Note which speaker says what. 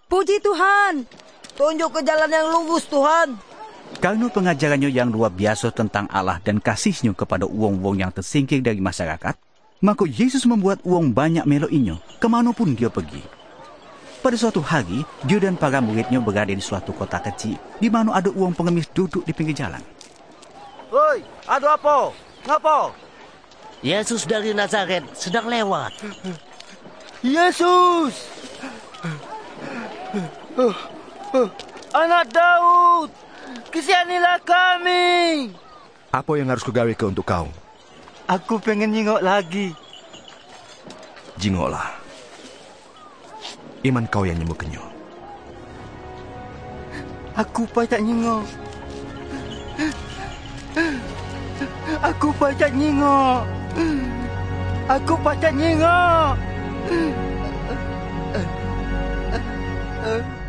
Speaker 1: Puji Tuhan. Tunjuk ke jalan yang lurus, Tuhan.
Speaker 2: Karena pengajarannya yang luar biasa tentang Allah dan kasihnya kepada uang-uang yang tersingkir dari masyarakat, maka Yesus membuat uang banyak melokinya kemanapun dia pergi. Pada suatu hari, dia dan para muridnya berada di suatu kota kecil, di mana ada uang pengemis duduk di pinggir jalan.
Speaker 3: Hoi, ada apa? Ngapa?
Speaker 4: Yesus dari Nazaret sedang lewat.
Speaker 3: Yesus! Anak Daud, kasihanilah kami.
Speaker 5: Apa yang harus kugawe ke untuk kau?
Speaker 3: Aku pengen nyingok lagi.
Speaker 5: Jingoklah. Iman kau yang nyembuhkannya.
Speaker 3: Aku pacak nyingok. Aku pacak nyingok. Aku pacak nyingok.